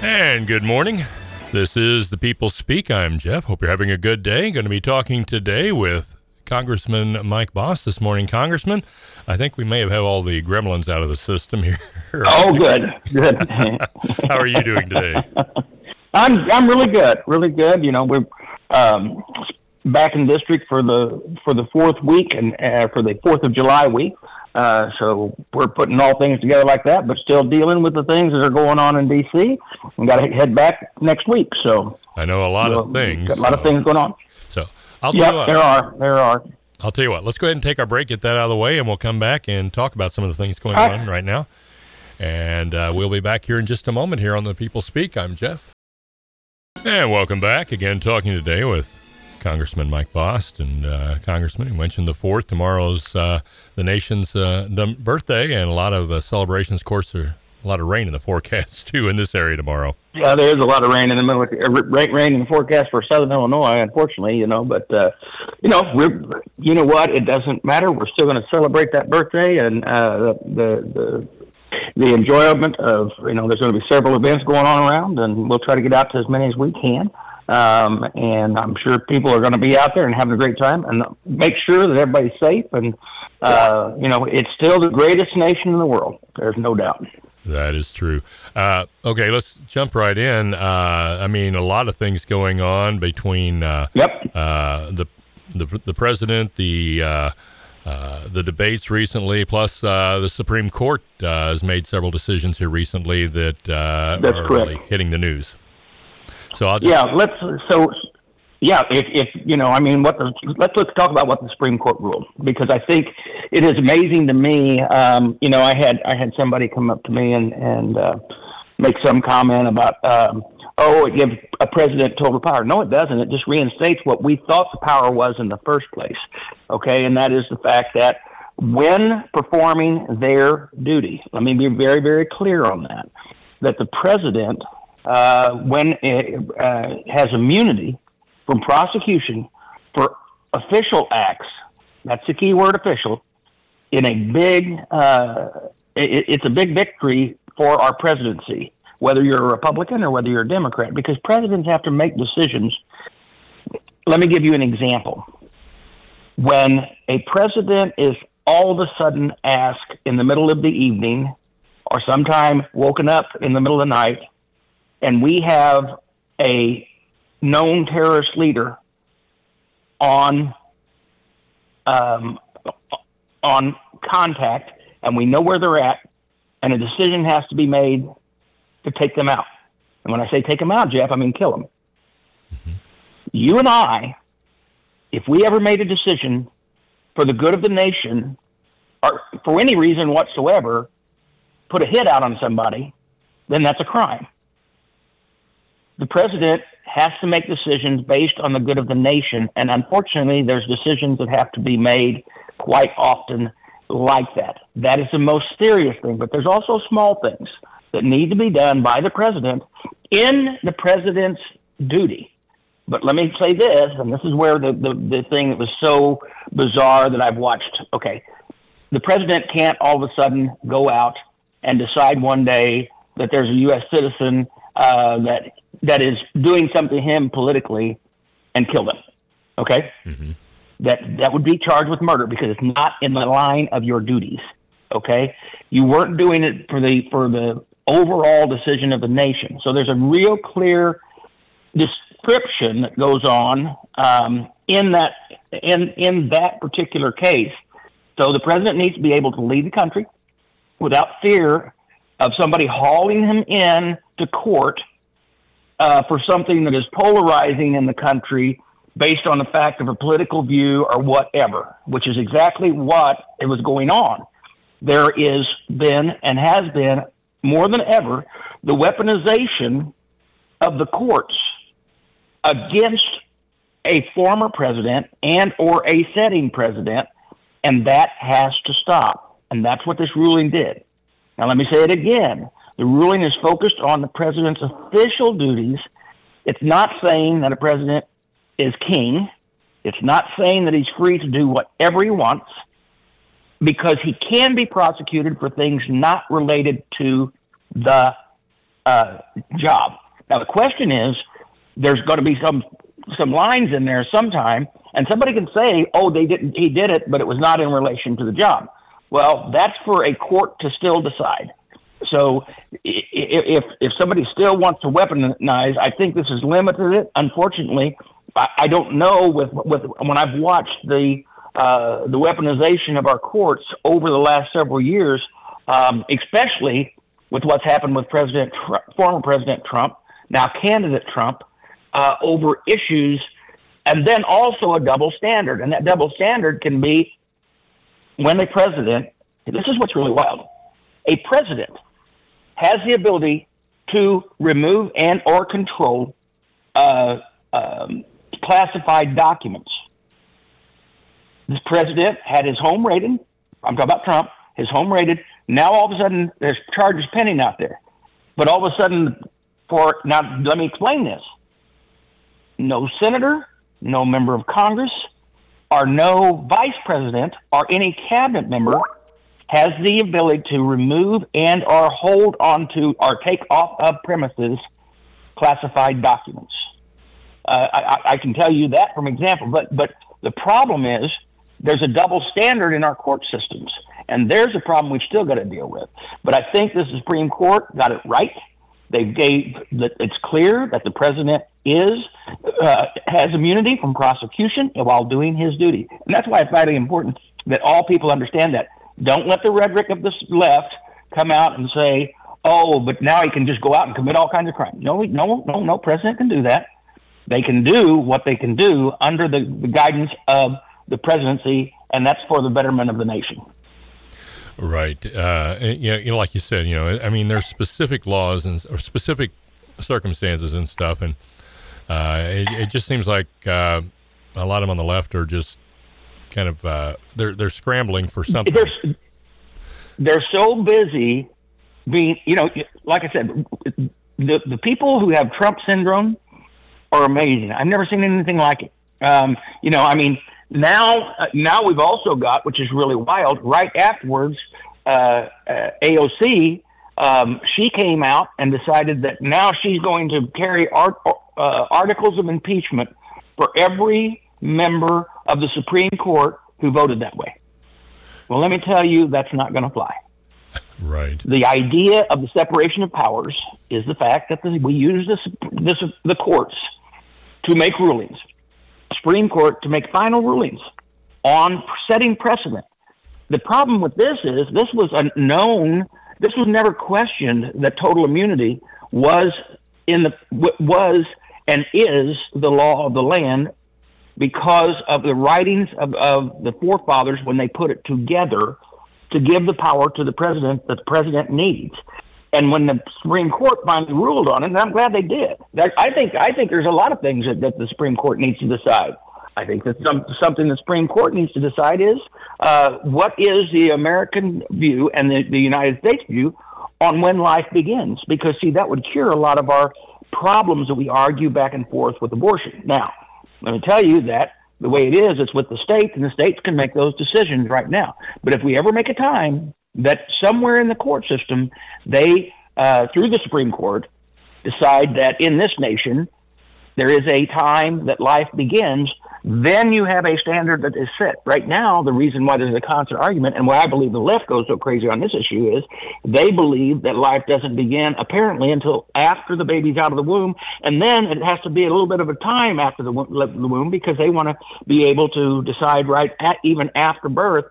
And good morning. This is The People Speak. I'm Jeff. Hope you're having a good day. Going to be talking today with Congressman Mike Bost this morning. Congressman, I think we may have all the gremlins out of the system here. Oh, good. How are you doing today? I'm really good. You know, we're back in district for the fourth week and for the 4th of July week. So we're putting all things together like that, but still dealing with the things that are going on in D.C. We got to head back next week. So I know a lot of things. Got a lot of things going on. So I'll tell you what. There are. I'll tell you what. Let's go ahead and take our break, get that out of the way, and we'll come back and talk about some of the things going on right now. And we'll be back here in just a moment here on The People Speak. I'm Jeff. And welcome back. Again, talking today with Congressman Mike Bost. And Congressman, you mentioned the 4th. Tomorrow's the nation's birthday, and a lot of celebrations. Of course, there's a lot of rain in the forecast, too, in this area tomorrow. Yeah, there is a lot of rain in the middle of rain in the forecast for southern Illinois, unfortunately, but you know what? It doesn't matter. We're still going to celebrate that birthday, and the enjoyment of, there's going to be several events going on around, and we'll try to get out to as many as we can. And I'm sure people are going to be out there and having a great time, and make sure that everybody's safe. And, it's still the greatest nation in the world. There's no doubt. That is true. Okay, let's jump right in. A lot of things going on between the president, the debates recently, plus the Supreme Court has made several decisions here recently that are really hitting the news. So I'll just... let's talk about what the Supreme Court ruled, because I think it is amazing to me. I had somebody come up to me and make some comment about, it gives a president total power. No, it doesn't. It just reinstates what we thought the power was in the first place. Okay, and that is the fact that when performing their duty, let me be very, very clear on that the president, when it has immunity from prosecution for official acts, that's the key word, official, in a big, it's a big victory for our presidency, whether you're a Republican or whether you're a Democrat, because presidents have to make decisions. Let me give you an example. When a president is all of a sudden asked in the middle of the evening or sometime woken up in the middle of the night, and we have a known terrorist leader on contact, and we know where they're at, and a decision has to be made to take them out. And when I say take them out, Jeff, I mean kill them. Mm-hmm. You and I, if we ever made a decision for the good of the nation, or for any reason whatsoever, put a hit out on somebody, then that's a crime. The president has to make decisions based on the good of the nation, and unfortunately, there's decisions that have to be made quite often like that. That is the most serious thing, but there's also small things that need to be done by the president in the president's duty. But let me say this, and this is where the thing that was so bizarre that I've watched. Okay, the president can't all of a sudden go out and decide one day that there's a U.S. citizen that is doing something to him politically and kill them. Okay? Mm-hmm. That would be charged with murder because it's not in the line of your duties. Okay? You weren't doing it for the overall decision of the nation. So there's a real clear description that goes on in that particular case. So the president needs to be able to lead the country without fear of somebody hauling him in to court for something that is polarizing in the country based on the fact of a political view or whatever, which is exactly what it was going on. There is been and has been more than ever the weaponization of the courts against a former president and or a sitting president, and that has to stop. And that's what this ruling did. Now, let me say it again. The ruling is focused on the president's official duties. It's not saying that a president is king. It's not saying that he's free to do whatever he wants, because he can be prosecuted for things not related to the job. Now the question is, there's going to be some lines in there sometime, and somebody can say, "Oh, he did it, but it was not in relation to the job." Well, that's for a court to still decide. So if somebody still wants to weaponize, I think this has limited it. Unfortunately, I don't know with when I've watched the weaponization of our courts over the last several years, especially with what's happened with former President Trump, now candidate Trump, over issues, and then also a double standard. And that double standard can be when a president, this is what's really wild, a president has the ability to remove and or control classified documents. This president had his home raided. I'm talking about Trump. His home raided. Now all of a sudden there's charges pending out there. But all of a sudden, now let me explain this. No senator, no member of Congress, or no vice president or any cabinet member has the ability to remove and or hold on to or take off of premises classified documents. I can tell you that from example, but the problem is there's a double standard in our court systems, and there's a problem we've still got to deal with. But I think the Supreme Court got it right. It's clear that the president has immunity from prosecution while doing his duty, and that's why it's vitally important that all people understand that. Don't let the rhetoric of the left come out and say, "Oh, but now he can just go out and commit all kinds of crimes." No president can do that. They can do what they can do under the guidance of the presidency, and that's for the betterment of the nation. Right. Like you said, I mean, there's specific laws or specific circumstances and stuff, and it just seems like a lot of them on the left are just kind of they're scrambling for something. They're so busy being, like I said, the people who have Trump syndrome are amazing. I've never seen anything like it. Now we've also got, which is really wild, right afterwards, AOC, she came out and decided that now she's going to carry articles of impeachment for every member of the Supreme Court who voted that way. Well, let me tell you, that's not going to fly. Right. The idea of the separation of powers is the fact that we use the courts to make rulings, Supreme Court to make final rulings on setting precedent. The problem with this is this was never questioned that total immunity was and is the law of the land because of the writings of the forefathers when they put it together to give the power to the president that the president needs. And when the Supreme Court finally ruled on it, and I'm glad they did. I think there's a lot of things that the Supreme Court needs to decide. I think that something the Supreme Court needs to decide is what is the American view and the United States view on when life begins. Because, see, that would cure a lot of our problems that we argue back and forth with abortion. Now, let me tell you that the way it is, it's with the states, and the states can make those decisions right now. But if we ever make a time that somewhere in the court system, they, through the Supreme Court, decide that in this nation, there is a time that life begins, then you have a standard that is set. Right now, the reason why there's a constant argument, and why I believe the left goes so crazy on this issue, is they believe that life doesn't begin, apparently, until after the baby's out of the womb, and then it has to be a little bit of a time after the womb, because they want to be able to decide even after birth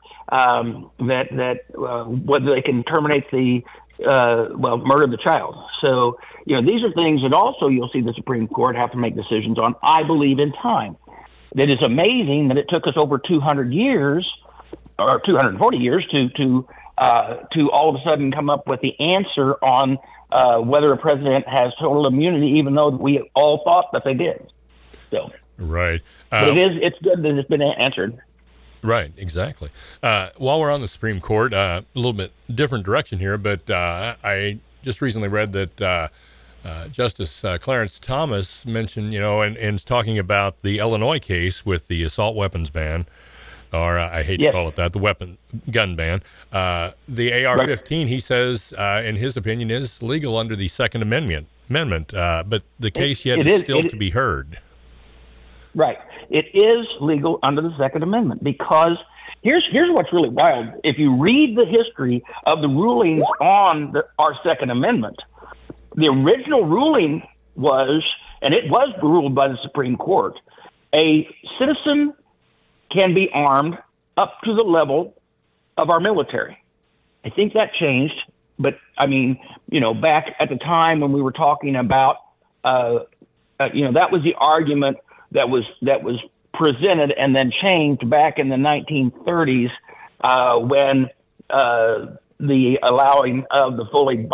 whether they can terminate the murder the child. So, these are things that also you'll see the Supreme Court have to make decisions on, I believe, in time. It is amazing that it took us over 200 years or 240 years to all of a sudden come up with the answer on whether a president has total immunity, even though we all thought that they did. So, right. But it's good that it's been answered. Right, exactly. While we're on the Supreme Court, a little bit different direction here, but I just recently read that Justice Clarence Thomas mentioned, and talking about the Illinois case with the assault weapons ban, or I hate Yes. to call it that, the gun ban. The AR-15, he says, in his opinion, is legal under the Second Amendment. But the case yet is still to be heard. Right. It is legal under the Second Amendment because here's what's really wild. If you read the history of the rulings on our Second Amendment, the original ruling was, and it was ruled by the Supreme Court, a citizen can be armed up to the level of our military. I think that changed, but I mean, back at the time when we were talking about, that was the argument that was presented and then changed back in the 1930s when the allowing of the fully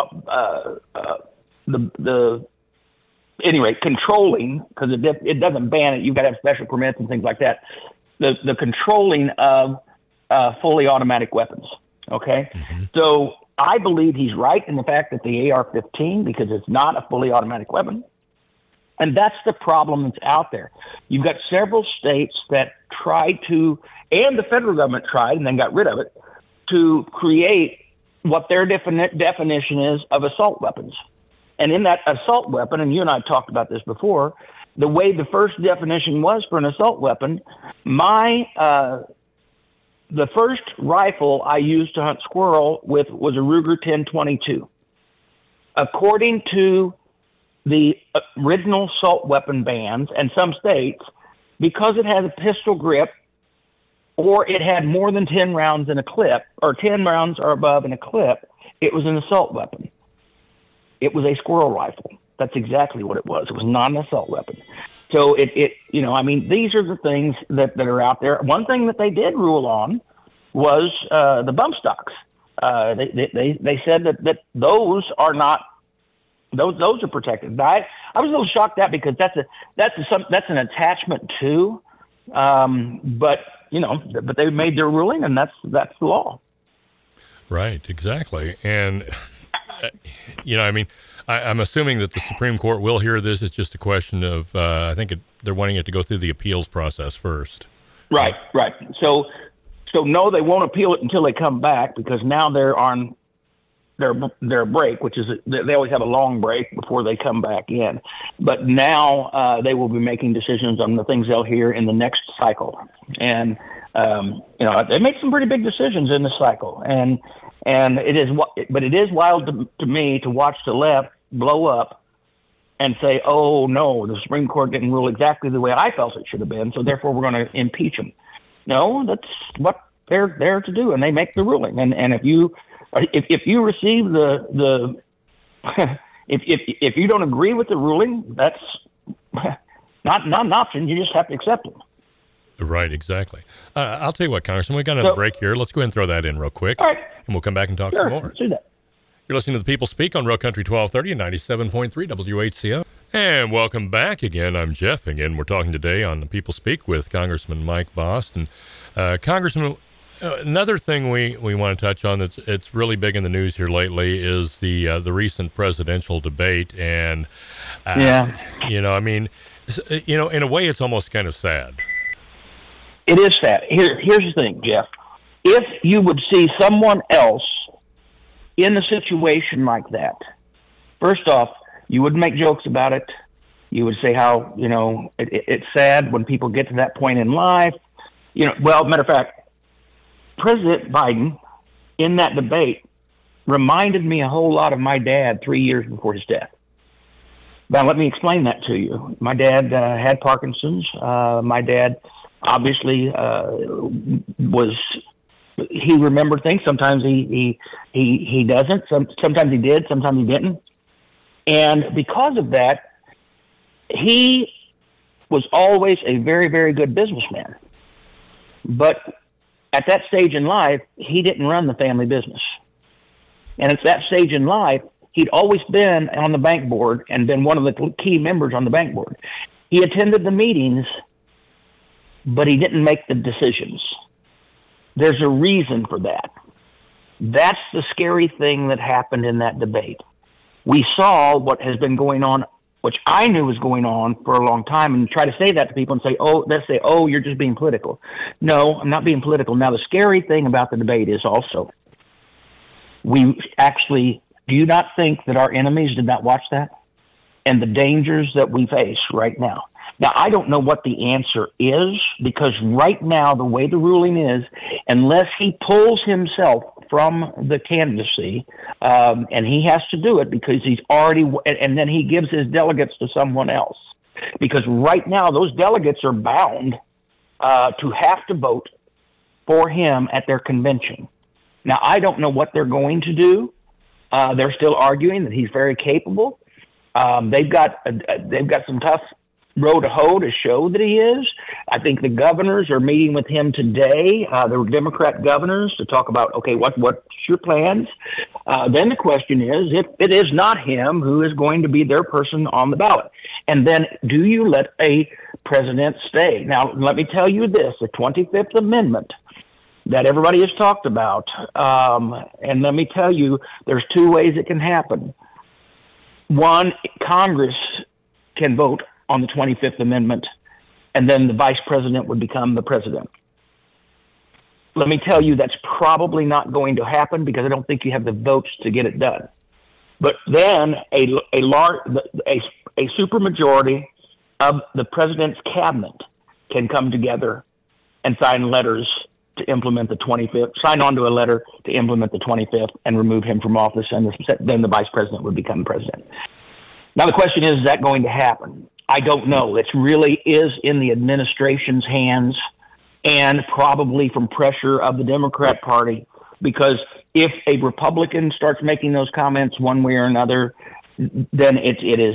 controlling, because it doesn't ban it. You've got to have special permits and things like that. The controlling of fully automatic weapons. Okay, So I believe he's right in the fact that the AR-15, because it's not a fully automatic weapon, and that's the problem that's out there. You've got several states that tried to, and the federal government tried and then got rid of it, to create what their definition is of assault weapons. And in that assault weapon, and you and I talked about this before, the way the first definition was for an assault weapon, the first rifle I used to hunt squirrel with was a Ruger 10/22. According to the original assault weapon bans and some states, because it has a pistol grip or it had more than 10 rounds in a clip, or 10 rounds or above in a clip, it was an assault weapon. It was a squirrel rifle. That's exactly what it was. It was not an assault weapon. So these are the things that are out there. One thing that they did rule on was the bump stocks. They said that those are not, those are protected. I was a little shocked at that because that's an attachment too. But they made their ruling, and that's the law. Right, exactly. And I'm assuming that the Supreme Court will hear this. It's just a question of, I think they're wanting it to go through the appeals process first. Right. So no, they won't appeal it until they come back, because now they're on their break, which is they always have a long break before they come back in. But now they will be making decisions on the things they'll hear in the next cycle. And they make some pretty big decisions in this cycle. And it is wild to me to watch the left blow up and say, "Oh no, the Supreme Court didn't rule exactly the way I felt it should have been, so therefore we're going to impeach them." No, that's what they're there to do, and they make the ruling. And if you receive the if you don't agree with the ruling, that's not an option. You just have to accept it. Right, exactly. I'll tell you what, Congressman, we got another break here. Let's go ahead and throw that in real quick. All right. And we'll come back and talk Sure, some more. let's do that. You're listening to The People Speak on Real Country 1230 and 97.3 WHCO. And welcome back again. I'm Jeff. Again, we're talking today on The People Speak with Congressman Mike Bost. And Congressman, another thing we want to touch on that's it's really big in the news here lately is the recent presidential debate. And, in a way, it's almost kind of sad. It is sad. Here's the thing, Jeff. If you would see someone else in a situation like that, first off, you wouldn't make jokes about it. You would say how, it's sad when people get to that point in life. Matter of fact, President Biden in that debate reminded me a whole lot of my dad 3 years before his death. Now, let me explain that to you. My dad had Parkinson's. My dad obviously he remembered things. Sometimes he doesn't. Sometimes he did. Sometimes he didn't. And because of that, he was always a very, very good businessman. But at that stage in life, he didn't run the family business. And at that stage in life, he'd always been on the bank board and been one of the key members on the bank board. He attended the meetings, but he didn't make the decisions. There's a reason for that. That's the scary thing that happened in that debate. We saw what has been going on which I knew was going on for a long time, and try to say that to people and say, oh, you're just being political. No, I'm not being political. Now, the scary thing about the debate is also, do you not think that our enemies did not watch that? And the dangers that we face right now. Now, I don't know what the answer is, because right now, the way the ruling is, unless he pulls himself from the candidacy, and he has to do it because he's already, and then he gives his delegates to someone else. Because right now, those delegates are bound to have to vote for him at their convention. Now, I don't know what they're going to do. They're still arguing that he's very capable. They've got some tough row to hoe to show that he is. I think the governors are meeting with him today, the Democrat governors, to talk about, okay, what's your plans? Then the question is, if it is not him, who is going to be their person on the ballot? And then do you let a president stay? Now, let me tell you this, the 25th Amendment that everybody has talked about, and let me tell you, there's two ways it can happen. One, Congress can vote on the 25th Amendment, and then the vice president would become the president. Let me tell you, that's probably not going to happen, because I don't think you have the votes to get it done. But then a supermajority of the president's cabinet can come together and sign letters to implement the 25th, sign on to a letter to implement the 25th and remove him from office, and then the vice president would become president. Now, the question is that going to happen? I don't know. It really is in the administration's hands, and probably from pressure of the Democrat Party, because if a Republican starts making those comments one way or another, then it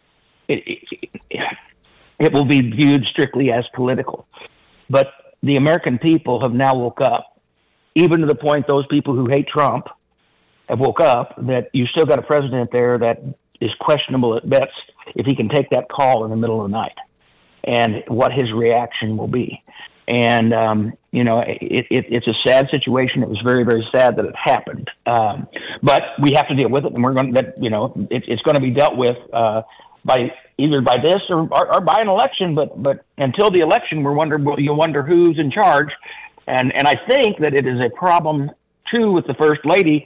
will be viewed strictly as political. But the American people have now woke up, even to the point those people who hate Trump have woke up, that you still got a president there that is questionable at best if he can take that call in the middle of the night, and what his reaction will be. And, it's a sad situation. It was very, very sad that it happened. But we have to deal with it, and we're going to, it's going to be dealt with by this or by an election. But until the election, you'll wonder who's in charge. And I think that it is a problem too with the First Lady.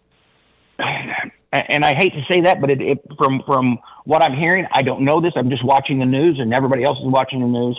And I hate to say that, but from what I'm hearing, I don't know this. I'm just watching the news, and everybody else is watching the news.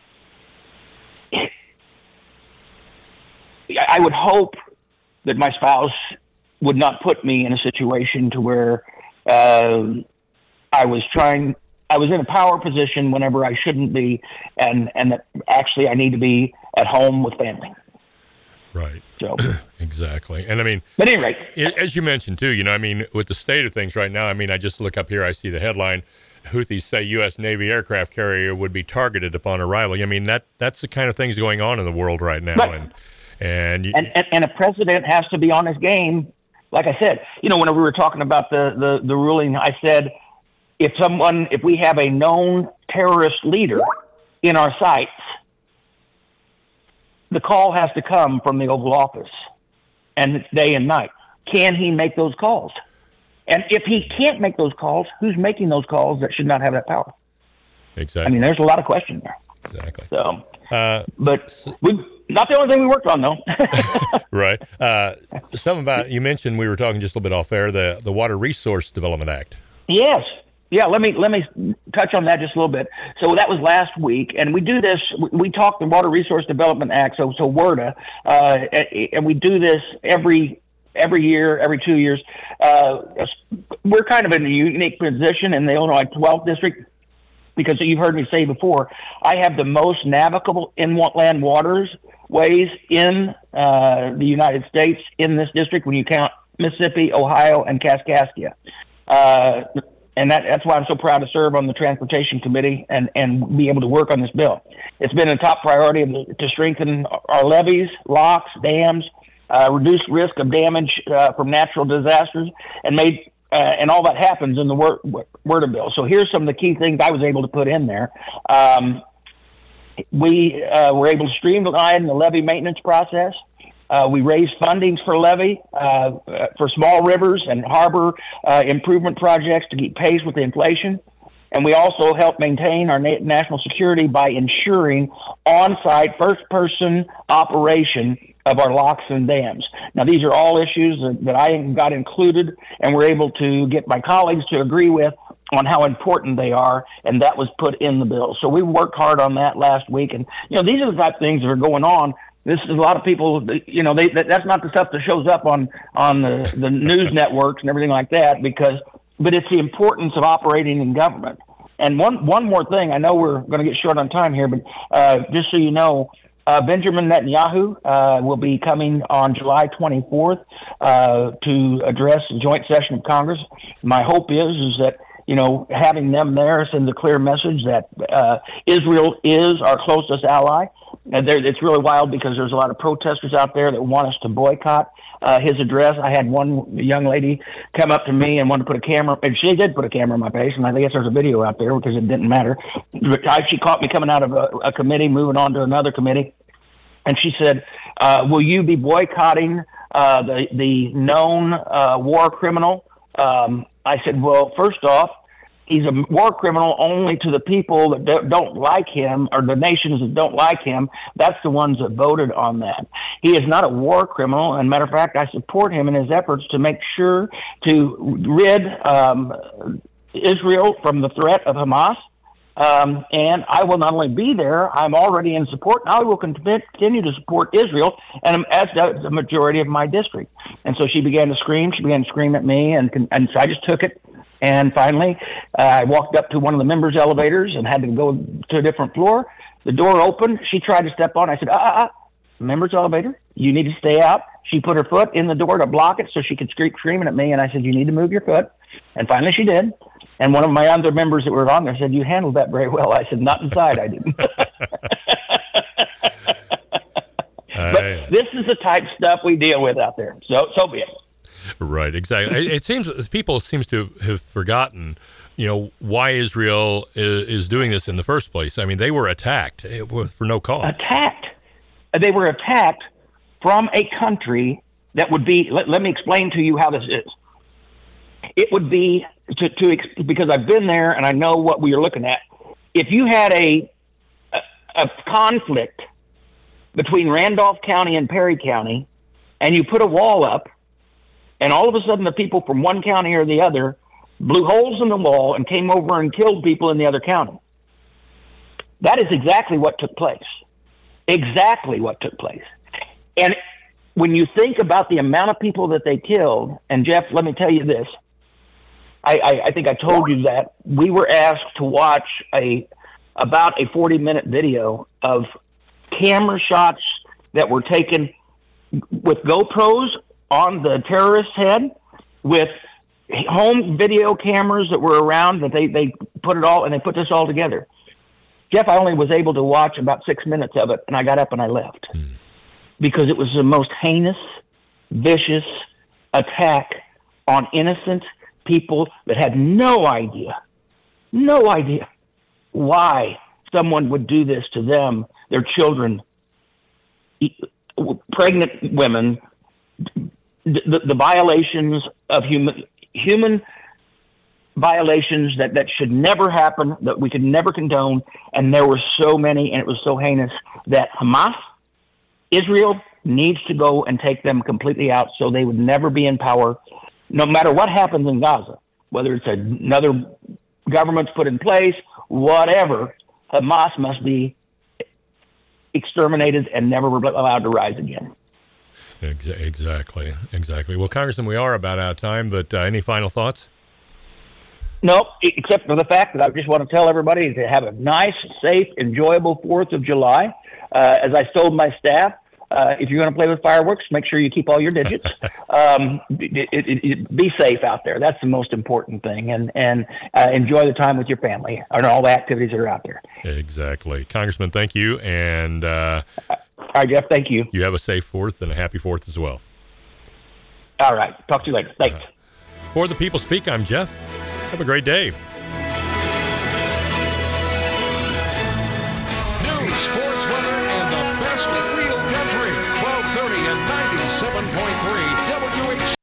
I would hope that my spouse would not put me in a situation to where I was in a power position whenever I shouldn't be, and that actually I need to be at home with family. Right. So exactly. And I mean, but anyway, as you mentioned too, with the state of things right now, I just look up here, I see the headline, Houthis say U.S. Navy aircraft carrier would be targeted upon arrival. That's the kind of things going on in the world right now. Right. And a president has to be on his game. Like I said, whenever we were talking about the ruling, I said, if we have a known terrorist leader in our sights, the call has to come from the Oval Office, and it's day and night. Can he make those calls? And if he can't make those calls, who's making those calls that should not have that power? Exactly. There's a lot of questions there. Exactly. So, but not the only thing we worked on, though. Right. Something about, you mentioned, we were talking just a little bit off air, the Water Resource Development Act. Yes. Yeah, let me touch on that just a little bit. So that was last week, and we do this. We talk the Water Resource Development Act, so WRDA, and we do this every year, every 2 years. We're kind of in a unique position in the Illinois 12th District, because you've heard me say before, I have the most navigable inland waterways in the United States in this district when you count Mississippi, Ohio, and Kaskaskia. And that's why I'm so proud to serve on the Transportation Committee and be able to work on this bill. It's been a top priority to strengthen our levees, locks, dams, reduce risk of damage from natural disasters, and all that happens in the WRDA bill. So here's some of the key things I was able to put in there. We were able to streamline the levee maintenance process. We raised fundings for levee for small rivers and harbor improvement projects to keep pace with the inflation. And we also help maintain our national security by ensuring on-site first-person operation of our locks and dams. Now, these are all issues that I got included and were able to get my colleagues to agree with on how important they are, and that was put in the bill. So we worked hard on that last week, and these are the type of things that are going on. This is a lot of people, that's not the stuff that shows up on the news networks and everything like that, but it's the importance of operating in government. And one more thing, I know we're going to get short on time here, but just so you know, Benjamin Netanyahu will be coming on July 24th to address the joint session of Congress. My hope is that having them there sends a clear message that Israel is our closest ally. It's really wild because there's a lot of protesters out there that want us to boycott his address. I had one young lady come up to me and wanted to put a camera, and she did put a camera in my face, and I guess there's a video out there because it didn't matter. But she caught me coming out of a committee, moving on to another committee, and she said, will you be boycotting the known war criminal? I said, well, first off, he's a war criminal only to the people that don't like him, or the nations that don't like him. That's the ones that voted on that. He is not a war criminal. And matter of fact, I support him in his efforts to make sure to rid Israel from the threat of Hamas. And I will not only be there, I'm already in support, and I will continue to support Israel, and as does the majority of my district. And so she began to scream. She began to scream at me, and so I just took it. And finally, I walked up to one of the members' elevators and had to go to a different floor. The door opened. She tried to step on. I said, members' elevator, you need to stay out. She put her foot in the door to block it so she could keep screaming at me. And I said, you need to move your foot. And finally she did. And one of my other members that were on there said, you handled that very well. I said, not inside, I didn't. But this is the type of stuff we deal with out there. So be it. Right, exactly. It seems people to have forgotten, why Israel is doing this in the first place. I mean, they were attacked for no cause. Attacked. They were attacked from a country that would be. Let me explain to you how this is. It would be because I've been there and I know what we are looking at. If you had a conflict between Randolph County and Perry County, and you put a wall up, and all of a sudden the people from one county or the other blew holes in the wall and came over and killed people in the other county. That is exactly what took place. Exactly what took place. And when you think about the amount of people that they killed, and Jeff, let me tell you this. I think I told you that we were asked to watch about a 40-minute video of camera shots that were taken with GoPros on the terrorist's head, with home video cameras that were around, that they put it all, and they put this all together. Jeff, I only was able to watch about 6 minutes of it, and I got up and I left. Because it was the most heinous, vicious attack on innocent people that had no idea why someone would do this to them, their children, pregnant women, the violations of human violations that should never happen, that we could never condone. And there were so many, and it was so heinous that Israel needs to go and take them completely out so they would never be in power, no matter what happens in Gaza, whether it's another government's put in place, whatever. Hamas must be exterminated and never allowed to rise again. Exactly. Well, Congressman, we are about out of time, but any final thoughts? Nope, except for the fact that I just want to tell everybody to have a nice, safe, enjoyable 4th of July. As I told my staff, if you're going to play with fireworks, make sure you keep all your digits. Be safe out there. That's the most important thing. And enjoy the time with your family and all the activities that are out there. Exactly. Congressman, thank you. And all right, Jeff, thank you. You have a safe 4th and a happy 4th as well. All right. Talk to you later. Thanks. For the People Speak, I'm Jeff. Have a great day. News, sports, weather, and the best real country. 1230 and 97.3 WH.